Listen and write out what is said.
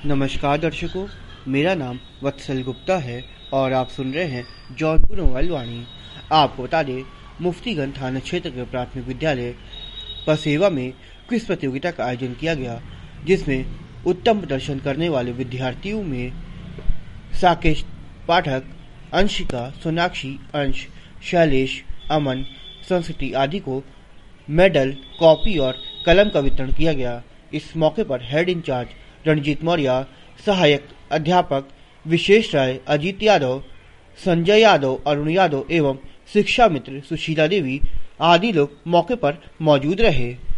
नमस्कार दर्शकों, मेरा नाम वत्सल गुप्ता है और आप सुन रहे हैं जौनपुर मोबाइल वाणी। आपको बता दें, मुफ्तीगंज थाना क्षेत्र के प्राथमिक विद्यालय पसेवा में क्विज प्रतियोगिता का आयोजन किया गया, जिसमें उत्तम प्रदर्शन करने वाले विद्यार्थियों में साकेश पाठक, अंशिका, सोनाक्षी, अंश, शैलेश, अमन, संस्कृति आदि को मेडल, कॉपी और कलम का वितरण किया गया। इस मौके पर हेड इंचार्ज रणजीत मौर्य, सहायक अध्यापक विशेष राय, अजीत यादव, संजय यादव, अरुण यादव एवं शिक्षा मित्र सुशीला देवी आदि लोग मौके पर मौजूद रहे।